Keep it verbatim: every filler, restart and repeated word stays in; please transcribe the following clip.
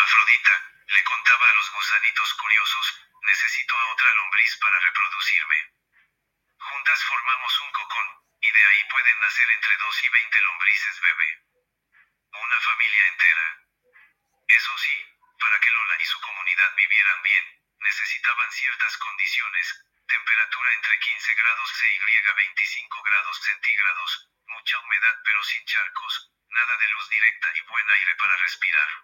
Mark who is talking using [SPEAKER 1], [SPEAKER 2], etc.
[SPEAKER 1] Afrodita, le contaba a los gusanitos curiosos, necesito a otra lombriz para reproducirme. Juntas formamos un cocón, y de ahí pueden nacer entre dos y veinte lombrices bebé. Una familia entera. Eso sí, para que Lola y su comunidad vivieran bien, necesitaban ciertas condiciones, temperatura entre quince grados C y veinticinco grados centígrados, mucha humedad pero sin charcos, nada de luz directa y buen aire para respirar.